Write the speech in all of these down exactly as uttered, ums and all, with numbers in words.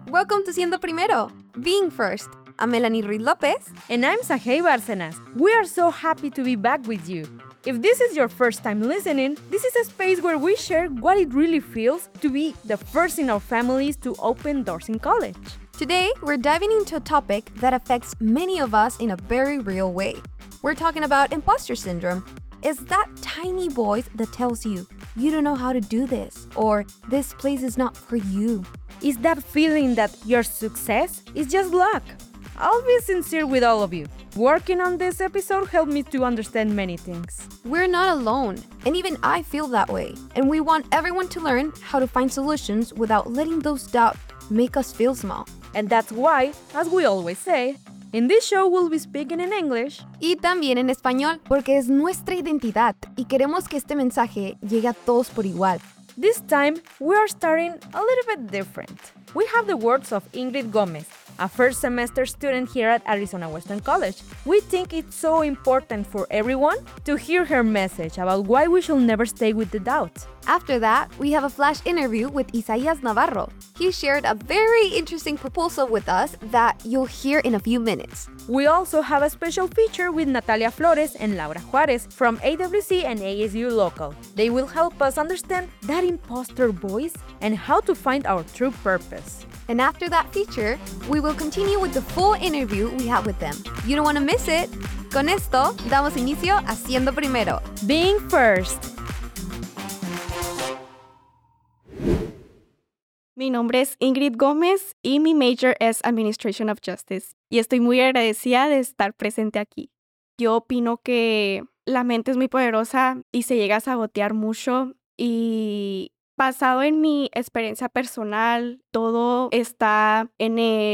Welcome to Siendo Primero, Being First. I'm Melanie Ruiz Lopez. And I'm Sajei Bárcenas. We are so happy to be back with you. If this is your first time listening, this is a space where we share what it really feels to be the first in our families to open doors in college. Today, we're diving into a topic that affects many of us in a very real way. We're talking about imposter syndrome. It's that tiny voice that tells you, you don't know how to do this, or this place is not for you. It's that feeling that your success is just luck. I'll be sincere with all of you. Working on this episode helped me to understand many things. We're not alone, and even I feel that way. And we want everyone to learn how to find solutions without letting those doubts make us feel small. And that's why, as we always say, in this show we'll be speaking in English y también en español, porque es nuestra identidad y queremos que este mensaje llegue a todos por igual. This time, we are starting a little bit different. We have the words of Ingrid Gomez, a first semester student here at Arizona Western College. We think it's so important for everyone to hear her message about why we should never stay with the doubt. After that, we have a flash interview with Isaías Navarro. He shared a very interesting proposal with us that you'll hear in a few minutes. We also have a special feature with Natalia Flores and Laura Juarez from A W C and A S U Local. They will help us understand that imposter voice and how to find our true purpose. And after that feature, we will continue with the full interview we had with them. You don't want to miss it. Con esto, damos inicio a Siendo Primero, Being First. Mi nombre es Ingrid Gómez y mi major es Administration of Justice. Y estoy muy agradecida de estar presente aquí. Yo opino que la mente es muy poderosa y se llega a sabotear mucho. Y basado en mi experiencia personal, todo está en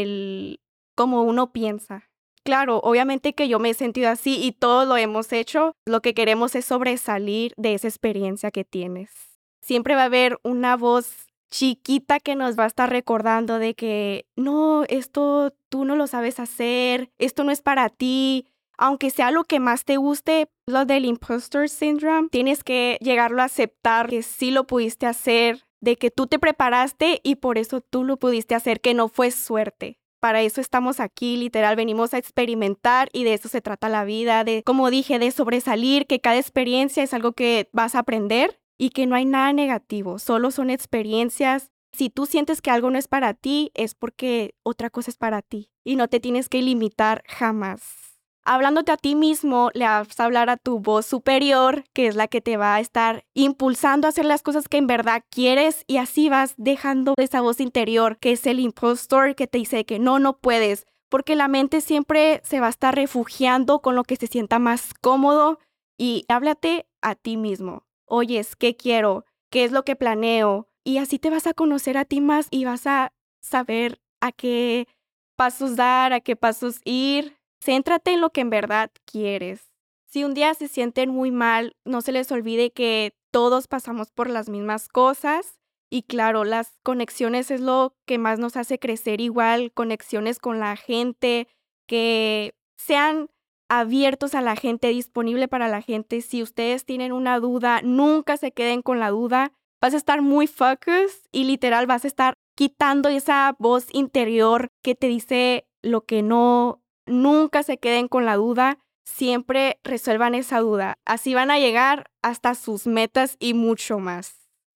el cómo uno piensa. Claro, obviamente que yo me he sentido así y todos lo hemos hecho. Lo que queremos es sobresalir de esa experiencia que tienes. Siempre va a haber una voz chiquita que nos va a estar recordando de que no, esto tú no lo sabes hacer, esto no es para ti. Aunque sea lo que más te guste, lo del imposter syndrome, tienes que llegarlo a aceptar que sí lo pudiste hacer, de que tú te preparaste y por eso tú lo pudiste hacer, que no fue suerte. Para eso estamos aquí, literal, venimos a experimentar y de eso se trata la vida, de, como dije, de sobresalir, que cada experiencia es algo que vas a aprender y que no hay nada negativo, solo son experiencias. Si tú sientes que algo no es para ti, es porque otra cosa es para ti y no te tienes que limitar jamás. Hablándote a ti mismo, le vas a hablar a tu voz superior, que es la que te va a estar impulsando a hacer las cosas que en verdad quieres y así vas dejando esa voz interior, que es el impostor que te dice que no, no puedes, porque la mente siempre se va a estar refugiando con lo que se sienta más cómodo y háblate a ti mismo. Oyes, ¿qué quiero? ¿Qué es lo que planeo? Y así te vas a conocer a ti más y vas a saber a qué pasos dar, a qué pasos ir. Céntrate en lo que en verdad quieres. Si un día se sienten muy mal, no se les olvide que todos pasamos por las mismas cosas. Y claro, las conexiones es lo que más nos hace crecer igual, conexiones con la gente, que sean abiertos a la gente, disponible para la gente. Si ustedes tienen una duda, nunca se queden con la duda. Vas a estar muy focused y literal vas a estar quitando esa voz interior que te dice lo que no. Nunca se queden con la duda, siempre resuelvan esa duda. Así van a llegar hasta sus metas y mucho más.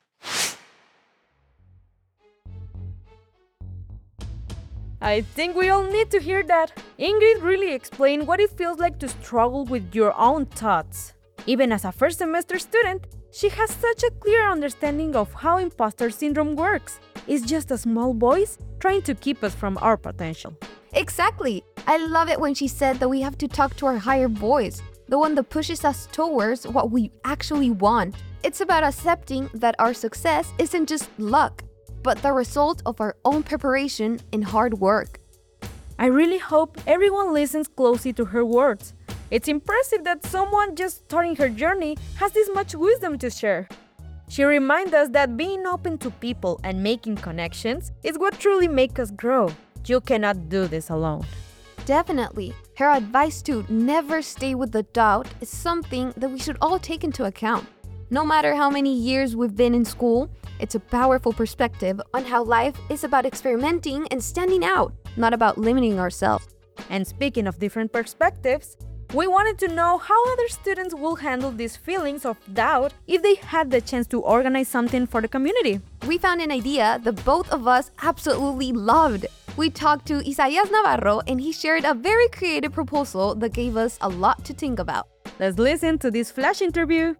I think we all need to hear that. Ingrid really explained what it feels like to struggle with your own thoughts. Even as a first semester student, she has such a clear understanding of how imposter syndrome works. It's just a small voice trying to keep us from our potential. Exactly. I love it when she said that we have to talk to our higher voice, the one that pushes us towards what we actually want. It's about accepting that our success isn't just luck, but the result of our own preparation and hard work. I really hope everyone listens closely to her words. It's impressive that someone just starting her journey has this much wisdom to share. She reminds us that being open to people and making connections is what truly makes us grow. You cannot do this alone. Definitely. Her advice to never stay with the doubt is something that we should all take into account. No matter how many years we've been in school, It's a powerful perspective on how life is about experimenting and standing out, not about limiting ourselves. And speaking of different perspectives, we wanted to know how other students will handle these feelings of doubt if they had the chance to organize something for the community. We found an idea that both of us absolutely loved. We talked to Isaías Navarro and he shared a very creative proposal that gave us a lot to think about. Let's listen to this flash interview.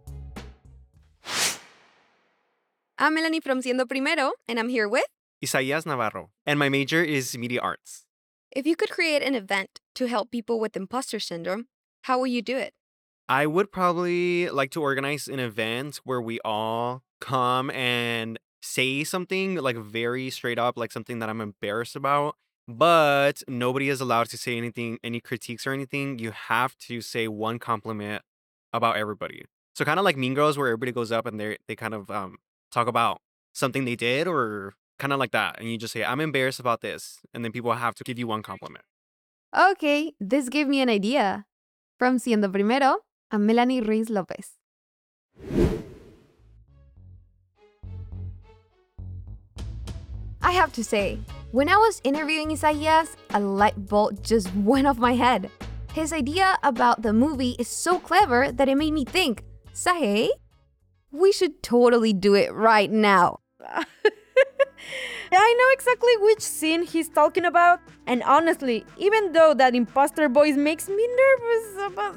I'm Melanie from Siendo Primero, and I'm here with Isaías Navarro, and my major is media arts. If you could create an event to help people with imposter syndrome, how will you do it? I would probably like to organize an event where we all come and say something like very straight up, like something that I'm embarrassed about, but nobody is allowed to say anything, any critiques or anything. You have to say one compliment about everybody. So kind of like Mean Girls, where everybody goes up and they they kind of um talk about something they did or kind of like that. And you just say, I'm embarrassed about this. And then people have to give you one compliment. Okay, this gave me an idea. From Siendo Primero, I'm Melanie Ruiz Lopez. I have to say, when I was interviewing Isaías, a light bulb just went off my head. His idea about the movie is so clever that it made me think, Sahe, we should totally do it right now. I know exactly which scene he's talking about, and honestly, even though that imposter voice makes me nervous about...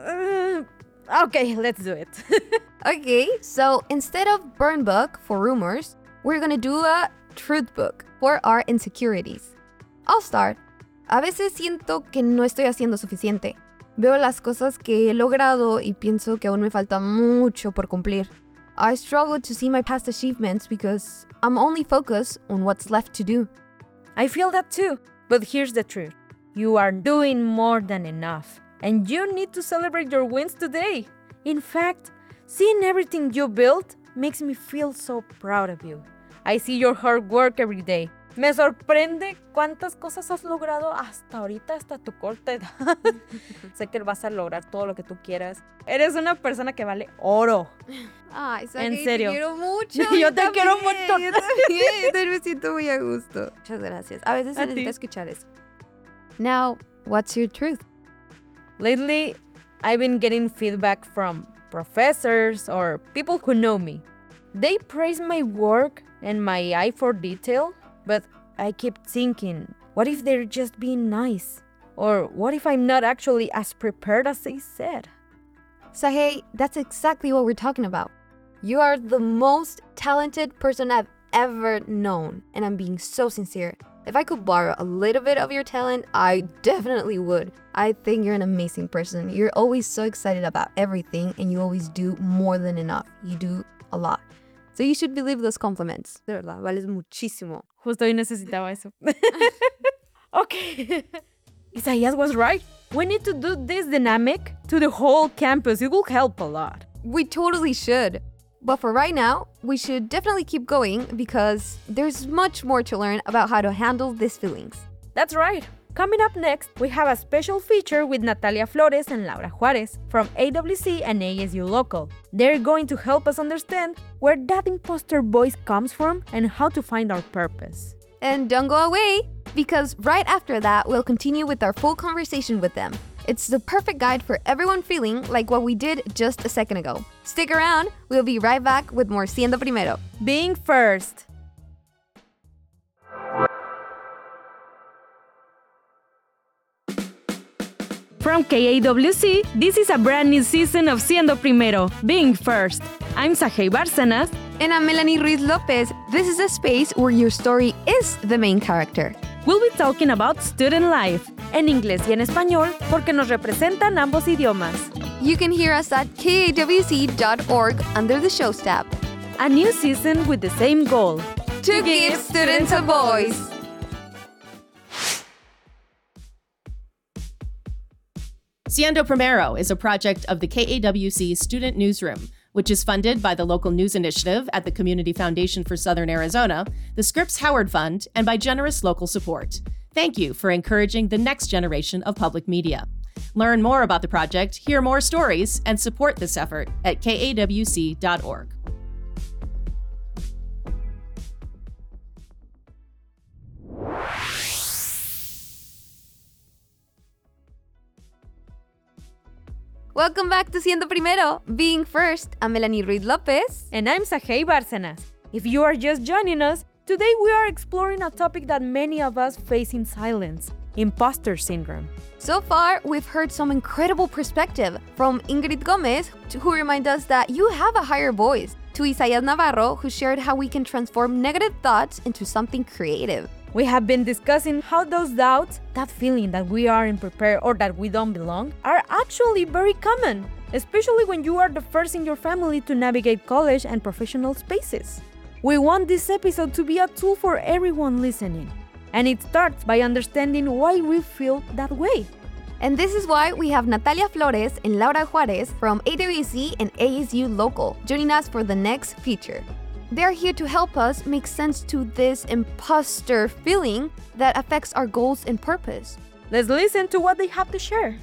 Uh, okay, let's do it. Okay, so instead of burn book for rumors, we're gonna do a truth book for our insecurities. I'll start. A veces siento que no estoy haciendo suficiente. Veo las cosas que he logrado y pienso que aún me falta mucho por cumplir. I struggle to see my past achievements because I'm only focused on what's left to do. I feel that too, but here's the truth. You are doing more than enough, and you need to celebrate your wins today. In fact, seeing everything you built makes me feel so proud of you. I see your hard work every day. Me sorprende cuántas cosas has logrado hasta ahorita, hasta tu corta edad. Sé que vas a lograr todo lo que tú quieras. Eres una persona que vale oro. Ay, en serio. Te quiero mucho. Yo te también, quiero un montón. Yo también. Me siento muy a gusto. Muchas gracias. A veces se A ti. necesita escuchar eso. Now, what's your truth? Lately, I've been getting feedback from professors or people who know me. They praise my work and my eye for detail, but I keep thinking, what if they're just being nice? Or what if I'm not actually as prepared as they said? Sahe, that's exactly what we're talking about. You are the most talented person I've ever known, and I'm being so sincere. If I could borrow a little bit of your talent, I definitely would. I think you're an amazing person. You're always so excited about everything, and you always do more than enough. You do a lot. So you should believe those compliments. De verdad, vales muchísimo. Justo hoy necesitaba eso. Okay. Isaías was right. We need to do this dynamic to the whole campus. It will help a lot. We totally should. But for right now, we should definitely keep going because there's much more to learn about how to handle these feelings. That's right. Coming up next, we have a special feature with Natalia Flores and Laura Juarez from A W C and A S U Local. They're going to help us understand where that imposter voice comes from and how to find our purpose. And don't go away, because right after that, we'll continue with our full conversation with them. It's the perfect guide for everyone feeling like what we did just a second ago. Stick around, we'll be right back with more Siendo Primero. Being first. From K A W C, this is a brand new season of Siendo Primero, Being First. I'm Sajei Bárcenas. And I'm Melanie Ruiz Lopez. This is a space where your story is the main character. We'll be talking about student life, en inglés y en español, porque nos representan ambos idiomas. You can hear us at K A W C dot org under the Shows tab. A new season with the same goal. To give students a voice. Siendo Primero is a project of the K A W C Student Newsroom, which is funded by the Local News Initiative at the Community Foundation for Southern Arizona, the Scripps Howard Fund, and by generous local support. Thank you for encouraging the next generation of public media. Learn more about the project, hear more stories, and support this effort at K A W C dot org. Welcome back to Siendo Primero. Being first, I'm Melanie Ruiz Lopez. And I'm Sajei Bárcenas. If you are just joining us, today we are exploring a topic that many of us face in silence: imposter syndrome. So far, we've heard some incredible perspective from Ingrid Gomez, who reminds us that you have a higher voice, to Isaias Navarro, who shared how we can transform negative thoughts into something creative. We have been discussing how those doubts, that feeling that we aren't prepared or that we don't belong, are actually very common, especially when you are the first in your family to navigate college and professional spaces. We want this episode to be a tool for everyone listening, and it starts by understanding why we feel that way. And this is why we have Natalia Flores and Laura Juarez from A W C and A S U Local joining us for the next feature. They're here to help us make sense to this imposter feeling that affects our goals and purpose. Let's listen to what they have to share.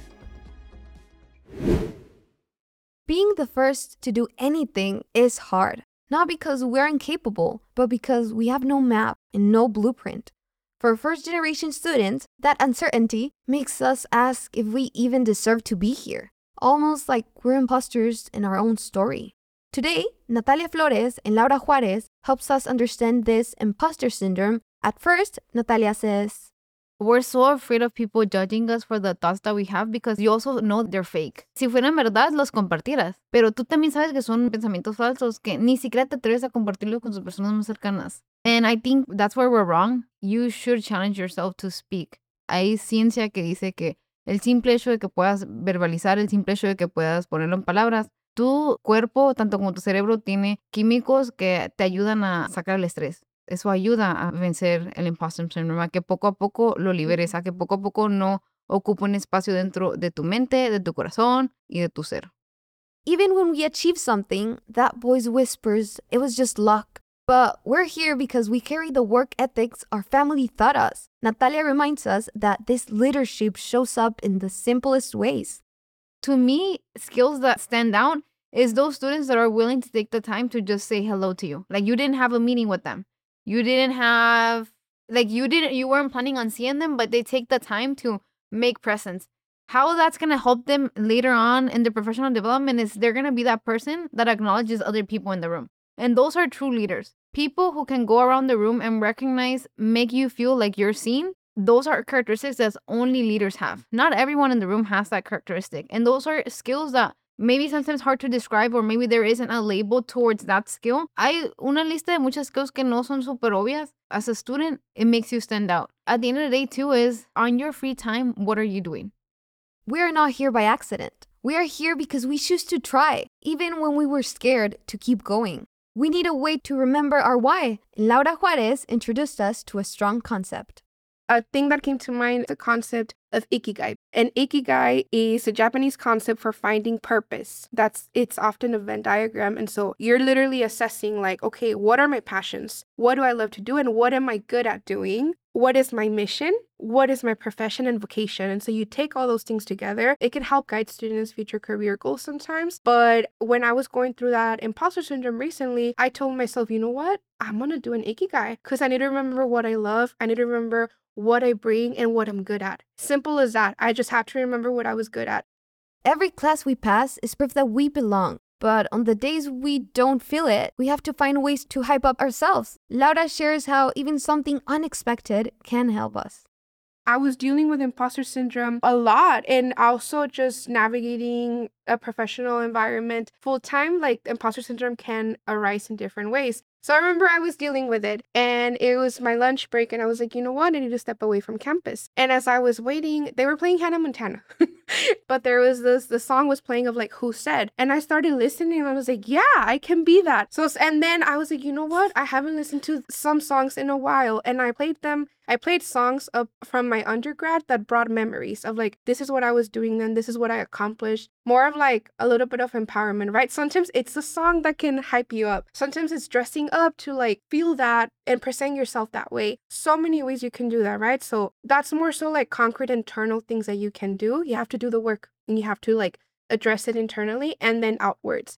Being the first to do anything is hard, not because we're incapable, but because we have no map and no blueprint. For first-generation students, that uncertainty makes us ask if we even deserve to be here, almost like we're imposters in our own story. Today, Natalia Flores and Laura Juarez helps us understand this imposter syndrome. At first, Natalia says, we're so afraid of people judging us for the thoughts that we have because you also know they're fake. Si fueran verdad, los compartieras. Pero tú también sabes que son pensamientos falsos que ni siquiera te atreves a compartirlo con tus personas más cercanas. And I think that's where we're wrong. You should challenge yourself to speak. Hay ciencia que dice que el simple hecho de que puedas verbalizar, el simple hecho de que puedas ponerlo en palabras, tu cuerpo, tanto como tu cerebro, tiene químicos que te ayudan a sacar el estrés. Eso ayuda a vencer el imposter syndrome, a que poco a poco lo liberes, a que poco a poco no ocupe un espacio dentro de tu mente, de tu corazón y de tu ser. Even when we achieve something, that voice whispers, it was just luck. But we're here because we carry the work ethics our family taught us. Natalia reminds us that this leadership shows up in the simplest ways. To me, skills that stand out is those students that are willing to take the time to just say hello to you. Like you didn't have a meeting with them. You didn't have, like you didn't, you weren't planning on seeing them, but they take the time to make presence. How that's going to help them later on in their professional development is they're going to be that person that acknowledges other people in the room. And those are true leaders. People who can go around the room and recognize, make you feel like you're seen. Those are characteristics that only leaders have. Not everyone in the room has that characteristic. And those are skills that maybe sometimes hard to describe, or maybe there isn't a label towards that skill. Hay una lista de muchas skills que no son super obvias. As a student, it makes you stand out. At the end of the day, too, is on your free time, what are you doing? We are not here by accident. We are here because we choose to try, even when we were scared to keep going. We need a way to remember our why. Laura Juarez introduced us to a strong concept. A thing that came to mind, the concept of ikigai. And ikigai is a Japanese concept for finding purpose. That's, it's often a Venn diagram. And so you're literally assessing like, okay, what are my passions? What do I love to do? And what am I good at doing? What is my mission? What is my profession and vocation? And so you take all those things together. It can help guide students' future career goals sometimes. But when I was going through that imposter syndrome recently, I told myself, you know what? I'm going to do an ikigai because I need to remember what I love. I need to remember what I bring and what I'm good at. Simple as that. I just have to remember what I was good at. Every class we pass is proof that we belong. But on the days we don't feel it, we have to find ways to hype up ourselves. Laura shares how even something unexpected can help us. I was dealing with imposter syndrome a lot, and also just navigating a professional environment full time. Like imposter syndrome can arise in different ways. So I remember I was dealing with it, and it was my lunch break, and I was like, you know what? I need to step away from campus. And as I was waiting, they were playing Hannah Montana. But there was this, the song was playing of like, Who Said? And I started listening, and I was like, yeah, I can be that. So, and then I was like, you know what? I haven't listened to some songs in a while, and I played them. I played songs up from my undergrad that brought memories of like, this is what I was doing then, this is what I accomplished. More of like a little bit of empowerment, right? Sometimes it's the song that can hype you up. Sometimes it's dressing up to like feel that and present yourself that way. So many ways you can do that, right? So that's more so like concrete internal things that you can do. You have to do the work and you have to like address it internally and then outwards.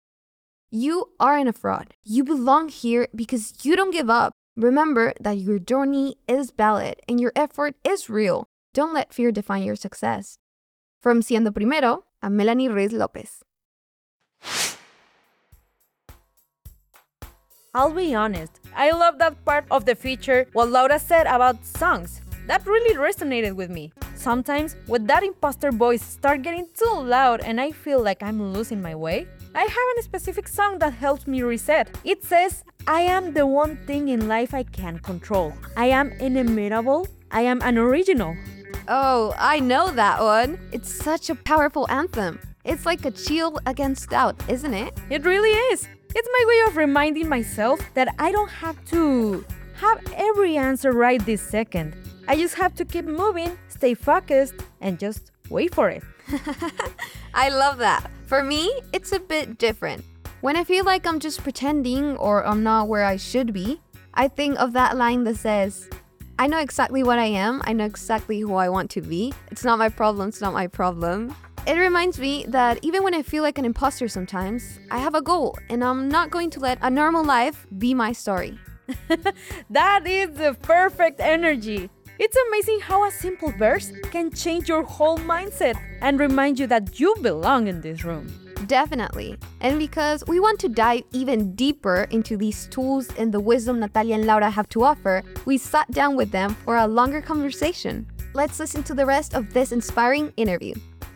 You aren't a fraud. You belong here because you don't give up. Remember that your journey is valid and your effort is real. Don't let fear define your success. From Siendo Primero, a Melanie Reyes Lopez. I'll be honest, I love that part of the feature what Laura said about songs. That really resonated with me. Sometimes, when that imposter voice starts getting too loud and I feel like I'm losing my way, I have a specific song that helps me reset. It says, I am the one thing in life I can control. I am inimitable. I am an original. Oh, I know that one. It's such a powerful anthem. It's like a shield against doubt, isn't it? It really is. It's my way of reminding myself that I don't have to have every answer right this second. I just have to keep moving, stay focused, and just wait for it. I love that. For me, it's a bit different. When I feel like I'm just pretending or I'm not where I should be, I think of that line that says, I know exactly what I am. I know exactly who I want to be. It's not my problem. It's not my problem. It reminds me that even when I feel like an imposter sometimes, I have a goal and I'm not going to let a normal life be my story. That is the perfect energy. It's amazing how a simple verse can change your whole mindset and remind you that you belong in this room. Definitely. And because we want to dive even deeper into these tools and the wisdom Natalia and Laura have to offer, we sat down with them for a longer conversation. Let's listen to the rest of this inspiring interview.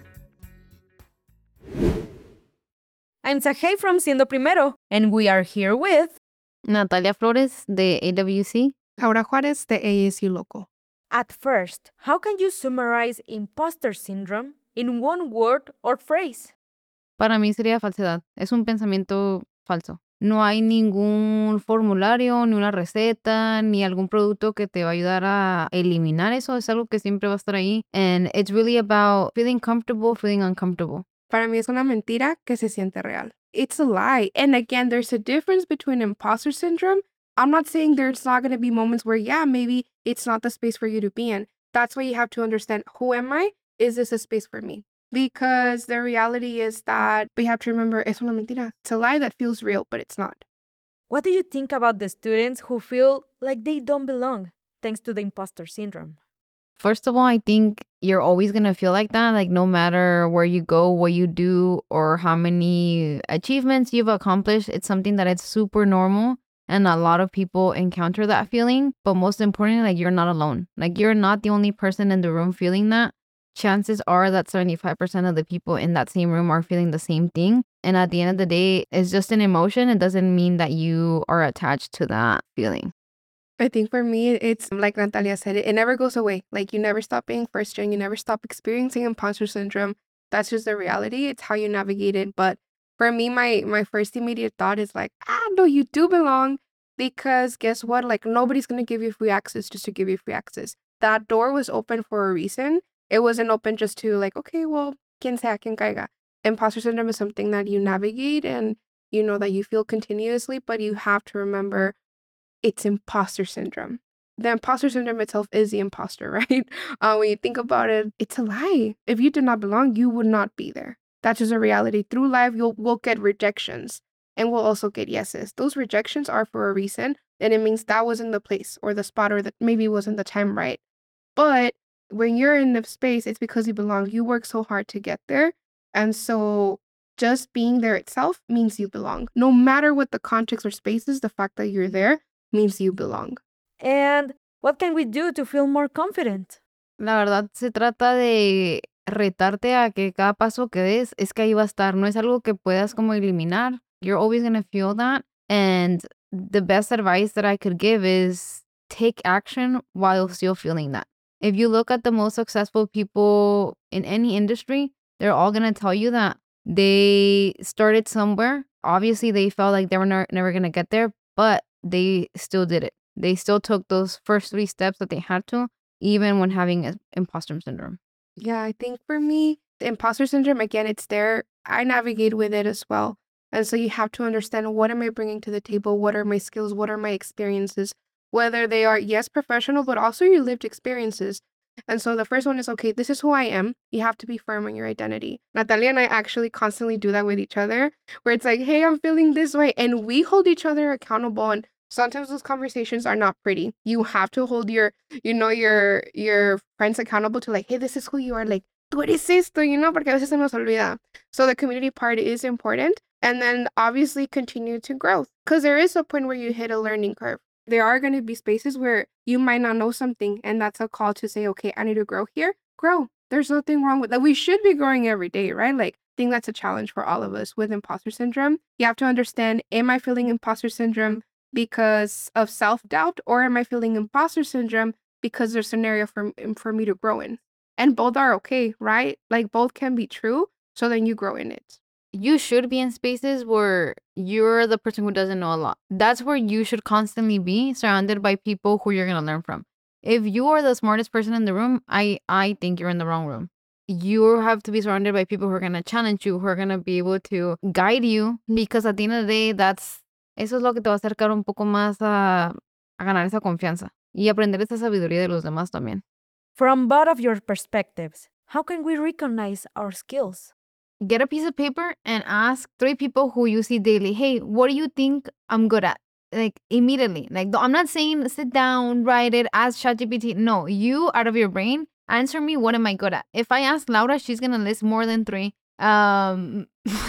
I'm Sajay from Siendo Primero, and we are here with Natalia Flores de A W C. Laura Juárez de A S U Local. At first, how can you summarize imposter syndrome in one word or phrase? Para mí sería falsedad. Es un pensamiento falso. No hay ningún formulario, ni una receta, ni algún producto que te va a ayudar a eliminar eso. Es algo que siempre va a estar ahí. And it's really about feeling comfortable, feeling uncomfortable. Para mí es una mentira que se siente real. It's a lie. And again, there's a difference between imposter syndrome. I'm not saying there's not going to be moments where, yeah, maybe it's not the space for you to be in. That's why you have to understand, who am I? Is this a space for me? Because the reality is that we have to remember, es una mentira. It's a lie that feels real, but it's not. What do you think about the students who feel like they don't belong thanks to the imposter syndrome? First of all, I think you're always going to feel like that, like no matter where you go, what you do, or how many achievements you've accomplished. It's something that it's super normal. And a lot of people encounter that feeling. But most importantly, like you're not alone. Like you're not the only person in the room feeling that. Chances are that seventy-five percent of the people in that same room are feeling the same thing. And at the end of the day, it's just an emotion. It doesn't mean that you are attached to that feeling. I think for me, it's like Natalia said, it, it never goes away. Like you never stop being first gen. You never stop experiencing imposter syndrome. That's just the reality. It's how you navigate it. But for me, my my first immediate thought is like, ah, no, you do belong. Because guess what? Like nobody's going to give you free access just to give you free access. That door was open for a reason. It wasn't open just to like, okay, well, quien sea, quien caiga. Imposter syndrome is something that you navigate and you know that you feel continuously, but you have to remember it's imposter syndrome. The imposter syndrome itself is the imposter, right? Uh, when you think about it, it's a lie. If you did not belong, you would not be there. That's just a reality. Through life, you'll we'll get rejections and we'll also get yeses. Those rejections are for a reason, and it means that wasn't the place or the spot or that maybe wasn't the time right. But when you're in the space, it's because you belong. You work so hard to get there. And so just being there itself means you belong. No matter what the context or space is, the fact that you're there means you belong. And what can we do to feel more confident? La verdad, se trata de retarte a que cada paso que des es que ahí va a estar. No es algo que puedas como eliminar. You're always going to feel that. And the best advice that I could give is take action while still feeling that. If you look at the most successful people in any industry, they're all going to tell you that they started somewhere. Obviously, they felt like they were ne- never going to get there, but they still did it. They still took those first three steps that they had to, even when having a- imposter syndrome. Yeah, I think for me, the imposter syndrome, again, it's there. I navigate with it as well. And so you have to understand, what am I bringing to the table? What are my skills? What are my experiences? Whether they are, yes, professional, but also your lived experiences. And so the first one is, okay, this is who I am. You have to be firm on your identity. Natalia and I actually constantly do that with each other, where it's like, hey, I'm feeling this way. And we hold each other accountable. And sometimes those conversations are not pretty. You have to hold your, you know, your your friends accountable to like, hey, this is who you are. Like, tú eres esto, you know, porque a veces se nos olvida. So the community part is important. And then obviously continue to grow, because there is a point where you hit a learning curve. There are going to be spaces where you might not know something, and that's a call to say, okay, I need to grow here. Grow. There's nothing wrong with that. We should be growing every day, right? Like, I think that's a challenge for all of us with imposter syndrome. You have to understand, am I feeling imposter syndrome because of self-doubt, or am I feeling imposter syndrome because there's an area for, for me to grow in? And both are okay, right? Like, both can be true, so then you grow in it. You should be in spaces where you're the person who doesn't know a lot. That's where you should constantly be, surrounded by people who you're going to learn from. If you are the smartest person in the room, I, I think you're in the wrong room. You have to be surrounded by people who are going to challenge you, who are going to be able to guide you, because at the end of the day, that's, eso es lo que te va a acercar un poco más a, a ganar esa confianza y aprender esa sabiduría de los demás también. From both of your perspectives, how can we recognize our skills? Get a piece of paper and ask three people who you see daily, hey, what do you think I'm good at? Like, immediately. Like, I'm not saying sit down, write it, ask ChatGPT. No, you, out of your brain, answer me, what am I good at? If I ask Laura, she's going to list more than three. Um,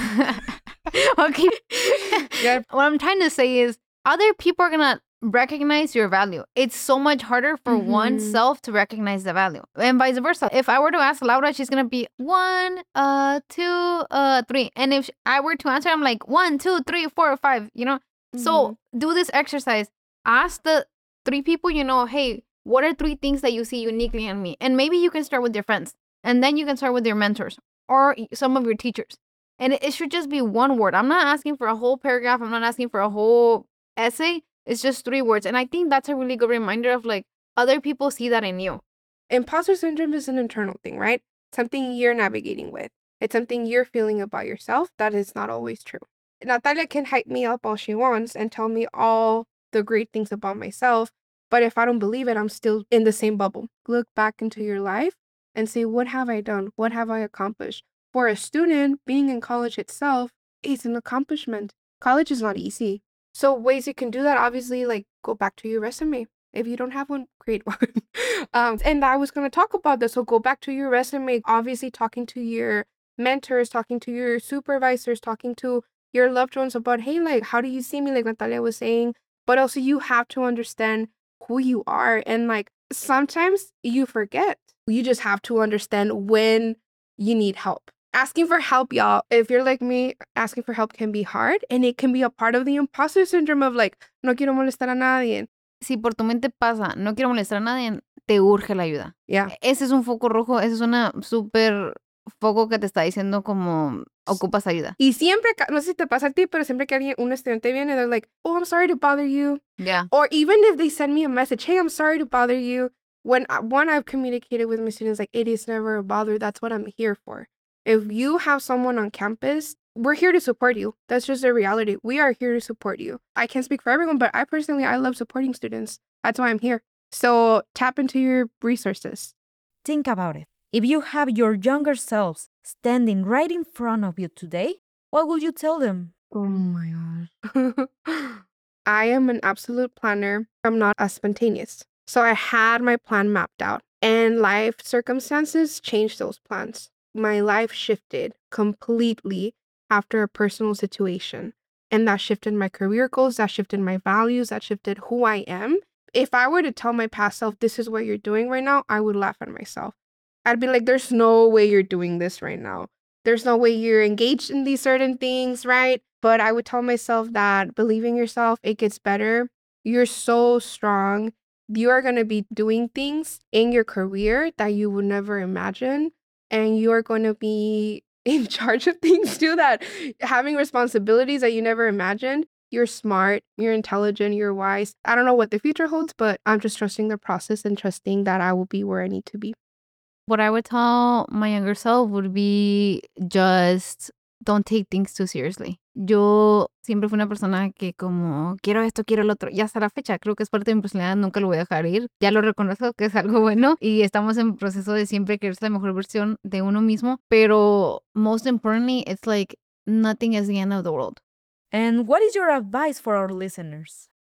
okay. Yep. What I'm trying to say is other people are going to recognize your value. It's so much harder for Mhm. oneself to recognize the value, and vice versa. If I were to ask Laura, she's gonna be one, uh, two, uh, three, and if I were to answer, I'm like one, two, three, four, five. You know, so do this exercise. Ask the three people you know, hey, what are three things that you see uniquely in me? And maybe you can start with your friends, and then you can start with your mentors or some of your teachers. And it, it should just be one word. I'm not asking for a whole paragraph. I'm not asking for a whole essay. It's just three words. And I think that's a really good reminder of like other people see that in you. Imposter syndrome is an internal thing, right? Something you're navigating with. It's something you're feeling about yourself that is not always true. Natalia can hype me up all she wants and tell me all the great things about myself, but if I don't believe it, I'm still in the same bubble. Look back into your life and say, what have I done? What have I accomplished? For a student, being in college itself is an accomplishment. College is not easy. So ways you can do that, obviously, like go back to your resume. If you don't have one, create one. um, and I was going to talk about this. So go back to your resume, obviously talking to your mentors, talking to your supervisors, talking to your loved ones about, hey, like, how do you see me? Like Natalia was saying, but also you have to understand who you are. And like, sometimes you forget. You just have to understand when you need help. Asking for help, y'all, if you're like me, asking for help can be hard, and it can be a part of the imposter syndrome of like, no quiero molestar a nadie. Si por tu mente pasa, no quiero molestar a nadie, te urge la ayuda. Yeah. Ese es un foco rojo, ese es una súper foco que te está diciendo como ocupas ayuda. Y siempre, ca- no sé si te pasa a ti, pero siempre que alguien, un estudiante viene, they're like, oh, I'm sorry to bother you. Yeah. Or even if they send me a message, hey, I'm sorry to bother you. When I- one, I've communicated with my students, like, it is never a bother. That's what I'm here for. If you have someone on campus, we're here to support you. That's just the reality. We are here to support you. I can't speak for everyone, but I personally, I love supporting students. That's why I'm here. So tap into your resources. Think about it. If you have your younger selves standing right in front of you today, what would you tell them? Oh my gosh. I am an absolute planner. I'm not as spontaneous. So I had my plan mapped out, and life circumstances changed those plans. My life shifted completely after a personal situation. And that shifted my career goals, that shifted my values, that shifted who I am. If I were to tell my past self, this is what you're doing right now, I would laugh at myself. I'd be like, there's no way you're doing this right now. There's no way you're engaged in these certain things, right? But I would tell myself that believe in yourself, it gets better. You're so strong. You are going to be doing things in your career that you would never imagine. And you're going to be in charge of things too, that having responsibilities that you never imagined. You're smart, you're intelligent, you're wise. I don't know what the future holds, but I'm just trusting the process and trusting that I will be where I need to be. What I would tell my younger self would be just don't take things too seriously. Yo siempre fui una persona que como quiero esto, quiero el otro. Y hasta la fecha creo que es parte de mi personalidad, nunca lo voy a dejar ir. Ya lo reconozco que es algo bueno y estamos en proceso de siempre querer ser la mejor versión de uno mismo. Pero most importantly, it's like nothing is the end of the world. And what is your advice for our listeners?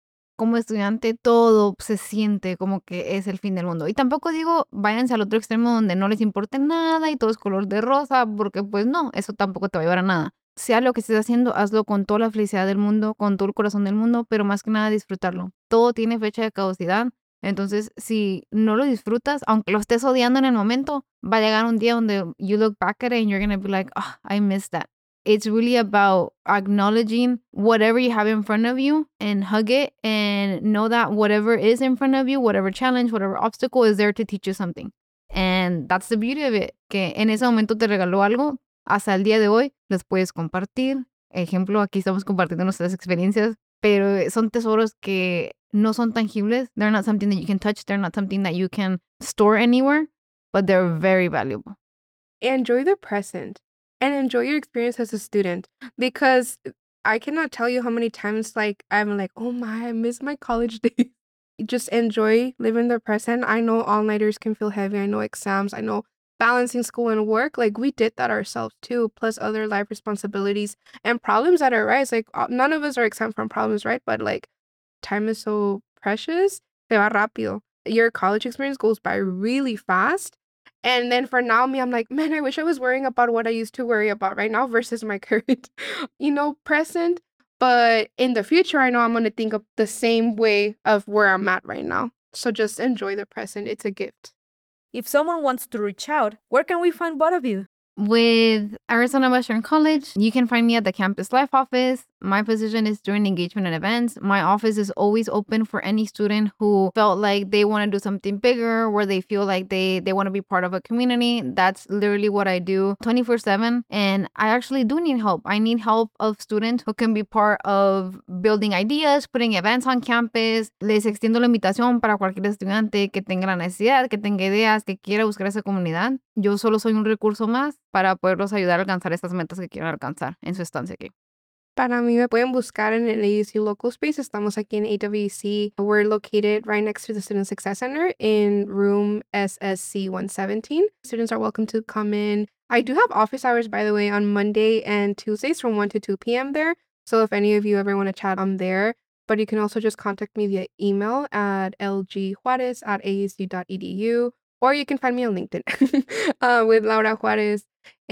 como estudiante todo se siente como que es el fin del mundo. Y tampoco digo, váyanse al otro extremo donde no les importe nada y todo es color de rosa, porque pues no, eso tampoco te va a llevar a nada. Sea lo que estés haciendo, hazlo con toda la felicidad del mundo, con todo el corazón del mundo, pero más que nada disfrutarlo. Todo tiene fecha de caducidad. Entonces, si no lo disfrutas, aunque lo estés odiando en el momento, va a llegar un día donde you look back at it and you're going to be like, oh, I missed that. It's really about acknowledging whatever you have in front of you and hug it and know that whatever is in front of you, whatever challenge, whatever obstacle is there to teach you something. And that's the beauty of it, que en ese momento te regaló algo, hasta el día de hoy los puedes compartir. Ejemplo, aquí estamos compartiendo nuestras experiencias, pero son tesoros que no son tangibles. They're not something that you can touch. They're not something that you can store anywhere, but they're very valuable. Enjoy the present and enjoy your experience as a student, because I cannot tell you how many times like I'm like, oh my, I miss my college days. Just enjoy living the present. I know all-nighters can feel heavy. I know exams. I know balancing school and work. Like we did that ourselves too, plus other life responsibilities and problems that arise. Like none of us are exempt from problems, right? But like time is so precious. Se va rápido. Your college experience goes by really fast. And then for now, me, I'm like, man, I wish I was worrying about what I used to worry about right now versus my current, you know, present. But in the future, I know I'm going to think of the same way of where I'm at right now. So just enjoy the present. It's a gift. If someone wants to reach out, where can we find both of you? With Arizona Western College, you can find me at the Campus Life office. My position is student engagement and events. My office is always open for any student who felt like they want to do something bigger, where they feel like they, they want to be part of a community. That's literally what I do twenty-four seven. And I actually do need help. I need help of students who can be part of building ideas, putting events on campus. Les extiendo la invitación para cualquier estudiante que tenga la necesidad, que tenga ideas, que quiera buscar esa comunidad. Yo solo soy un recurso más para poderlos ayudar a alcanzar estas metas que quieran alcanzar en su estancia aquí. Para mí me pueden buscar en el A U C Local Space. Estamos aquí en A W C. We're located right next to the Student Success Center in room S S C one seventeen. Students are welcome to come in. I do have office hours, by the way, on Monday and Tuesdays from one to two p.m. there. So if any of you ever want to chat, I'm there. But you can also just contact me via email at l g juarez at a u c dot e d u. Or you can find me on LinkedIn uh, with Laura Juarez.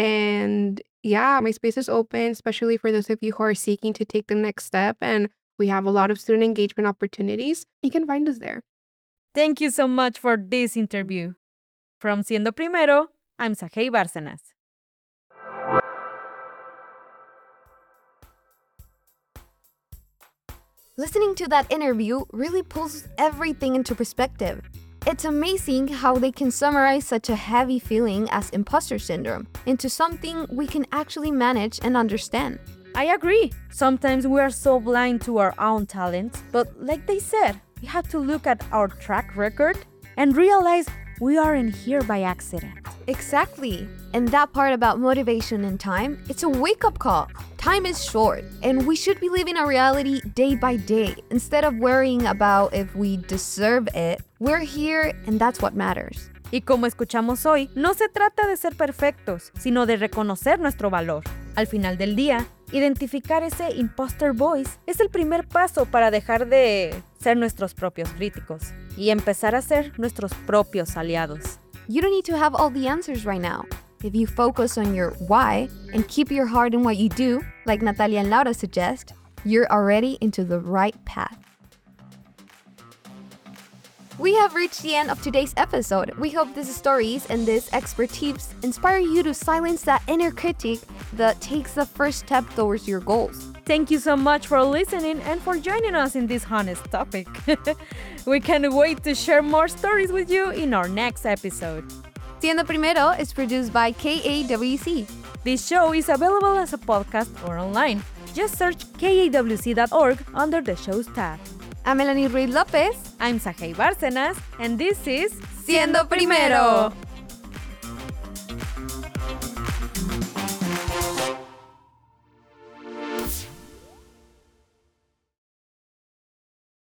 And yeah, my space is open, especially for those of you who are seeking to take the next step. And we have a lot of student engagement opportunities. You can find us there. Thank you so much for this interview. From Siendo Primero, I'm Sajei Bárcenas. Listening to that interview really pulls everything into perspective. It's amazing how they can summarize such a heavy feeling as imposter syndrome into something we can actually manage and understand. I agree. Sometimes we are so blind to our own talents, but like they said, we have to look at our track record and realize we aren't here by accident. Exactly. And that part about motivation and time, it's a wake-up call. Time is short, and we should be living our reality day by day instead of worrying about if we deserve it. We're here, and that's what matters. Y como escuchamos hoy, no se trata de ser perfectos, sino de reconocer nuestro valor. Al final del día, identificar ese imposter voice es el primer paso para dejar de ser nuestros propios críticos y empezar a ser nuestros propios aliados. You don't need to have all the answers right now. If you focus on your why and keep your heart in what you do, like Natalia and Laura suggest, you're already into the right path. We have reached the end of today's episode. We hope these stories and this expert tips inspire you to silence that inner critic that takes the first step towards your goals. Thank you so much for listening and for joining us in this honest topic. We can't wait to share more stories with you in our next episode. Siendo Primero is produced by K A W C. This show is available as a podcast or online. Just search K A W C dot org under the show's tab. I'm Melanie Ruiz Lopez. I'm Sajei Bárcenas, and this is Siendo Primero.